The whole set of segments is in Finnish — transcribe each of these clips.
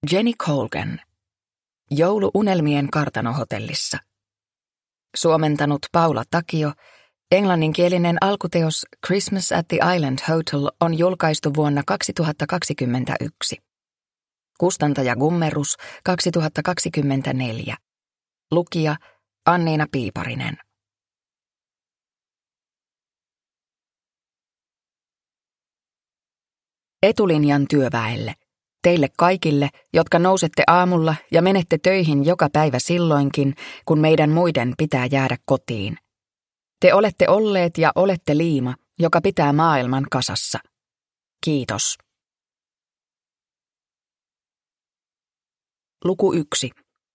Jenny Colgan. Jouluunelmien kartanohotellissa. Suomentanut Paula Takio. Englanninkielinen alkuteos Christmas at the Island Hotel on julkaistu vuonna 2021. Kustantaja Gummerus 2024. Lukija Anniina Piiparinen. Etulinjan työväelle. Teille kaikille, jotka nousette aamulla ja menette töihin joka päivä silloinkin, kun meidän muiden pitää jäädä kotiin. Te olette olleet ja olette liima, joka pitää maailman kasassa. Kiitos. Luku 1.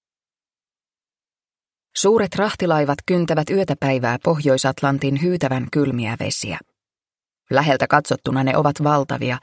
Suuret rahtilaivat kyntävät yötäpäivää Pohjois-Atlantin hyytävän kylmiä vesiä. Läheltä katsottuna ne ovat valtavia,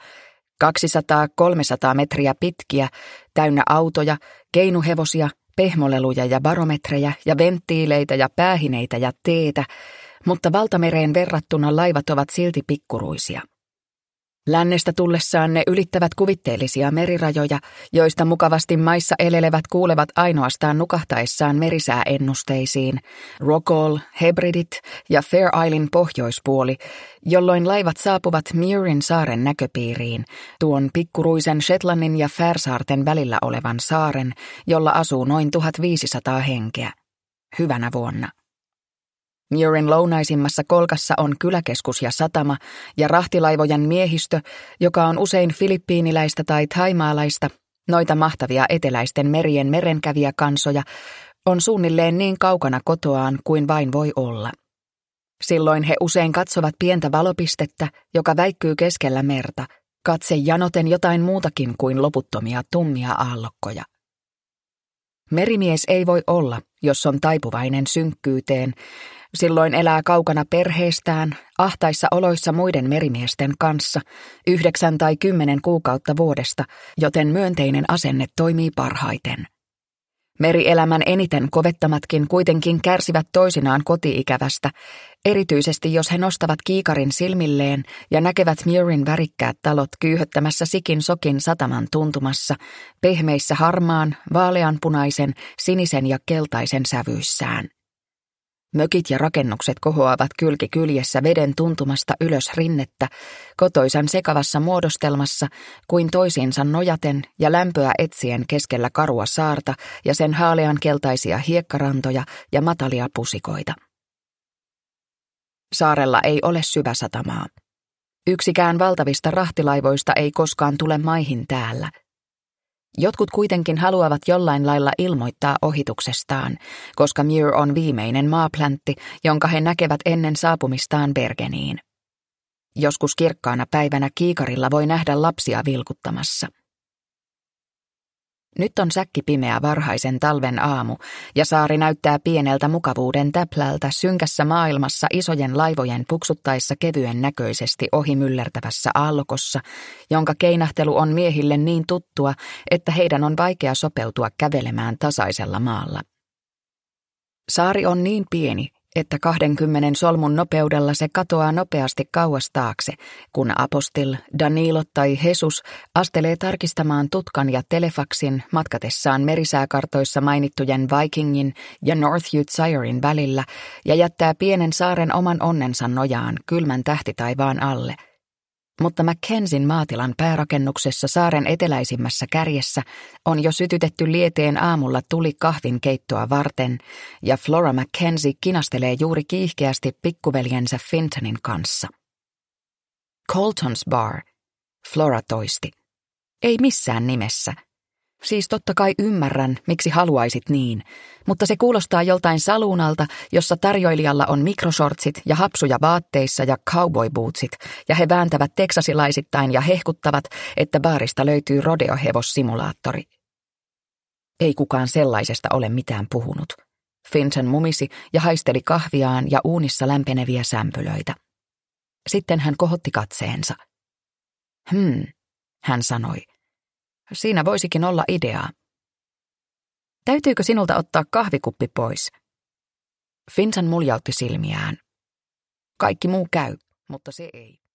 200-300 metriä pitkiä, täynnä autoja, keinuhevosia, pehmoleluja ja barometrejä ja venttiileitä ja päähineitä ja teetä, mutta valtamereen verrattuna laivat ovat silti pikkuruisia. Lännestä tullessaan ne ylittävät kuvitteellisia merirajoja, joista mukavasti maissa elelevät kuulevat ainoastaan nukahtaessaan merisääennusteisiin, Rockall, Hebridit ja Fair Islein pohjoispuoli, jolloin laivat saapuvat Muirin saaren näköpiiriin, tuon pikkuruisen Shetlandin ja Färsaarten välillä olevan saaren, jolla asuu noin 1500 henkeä. Hyvänä vuonna. Muirin lounaisimmassa kolkassa on kyläkeskus ja satama ja rahtilaivojen miehistö, joka on usein filippiiniläistä tai thaimaalaista, noita mahtavia eteläisten merien merenkävijäkansoja, on suunnilleen niin kaukana kotoaan kuin vain voi olla. Silloin he usein katsovat pientä valopistettä, joka väikkyy keskellä merta, katse janoten jotain muutakin kuin loputtomia tummia aallokkoja. Merimies ei voi olla, jos on taipuvainen synkkyyteen. Silloin elää kaukana perheestään, ahtaissa oloissa muiden merimiesten kanssa, 9 tai 10 kuukautta vuodesta, joten myönteinen asenne toimii parhaiten. Merielämän eniten kovettamatkin kuitenkin kärsivät toisinaan koti-ikävästä, erityisesti jos he nostavat kiikarin silmilleen ja näkevät Muirin värikkäät talot kyyhöttämässä sikin sokin sataman tuntumassa, pehmeissä harmaan, vaaleanpunaisen, sinisen ja keltaisen sävyissään. Mökit ja rakennukset kohoavat kylki kyljessä veden tuntumasta ylös rinnettä, kotoisan sekavassa muodostelmassa, kuin toisiinsa nojaten ja lämpöä etsien keskellä karua saarta ja sen haaleankeltaisia hiekkarantoja ja matalia pusikoita. Saarella ei ole syväsatamaa. Yksikään valtavista rahtilaivoista ei koskaan tule maihin täällä. Jotkut kuitenkin haluavat jollain lailla ilmoittaa ohituksestaan, koska Muir on viimeinen maapläntti, jonka he näkevät ennen saapumistaan Bergeniin. Joskus kirkkaana päivänä kiikarilla voi nähdä lapsia vilkuttamassa. Nyt on säkkipimeä varhaisen talven aamu, ja saari näyttää pieneltä mukavuuden täplältä synkässä maailmassa isojen laivojen puksuttaessa kevyen näköisesti ohi myllertävässä aallokossa, jonka keinahtelu on miehille niin tuttua, että heidän on vaikea sopeutua kävelemään tasaisella maalla. Saari on niin pieni, että 20 solmun nopeudella se katoaa nopeasti kauas taakse, kun Apostil, Danilo tai Jesus astelee tarkistamaan tutkan ja telefaksin matkatessaan merisääkartoissa mainittujen Vikingin ja Northshire välillä ja jättää pienen saaren oman onnensa nojaan kylmän tähtitaivaan alle. Mutta Mackenzien maatilan päärakennuksessa saaren eteläisimmässä kärjessä on jo sytytetty lieteen aamulla tuli kahvinkeittoa varten, ja Flora Mackenzie kinastelee juuri kiihkeästi pikkuveljensä Fintonin kanssa. Colton's Bar, Flora toisti. Ei missään nimessä. Siis totta kai ymmärrän, miksi haluaisit niin, mutta se kuulostaa joltain saluunalta, jossa tarjoilijalla on mikroshortsit ja hapsuja vaatteissa ja cowboybootsit, ja he vääntävät teksasilaisittain ja hehkuttavat, että baarista löytyy rodeohevossimulaattori. Ei kukaan sellaisesta ole mitään puhunut. Finton mumisi ja haisteli kahviaan ja uunissa lämpeneviä sämpylöitä. Sitten hän kohotti katseensa. Hän sanoi. Siinä voisikin olla ideaa. Täytyykö sinulta ottaa kahvikuppi pois? Finton muljautti silmiään. Kaikki muu käy, mutta se ei.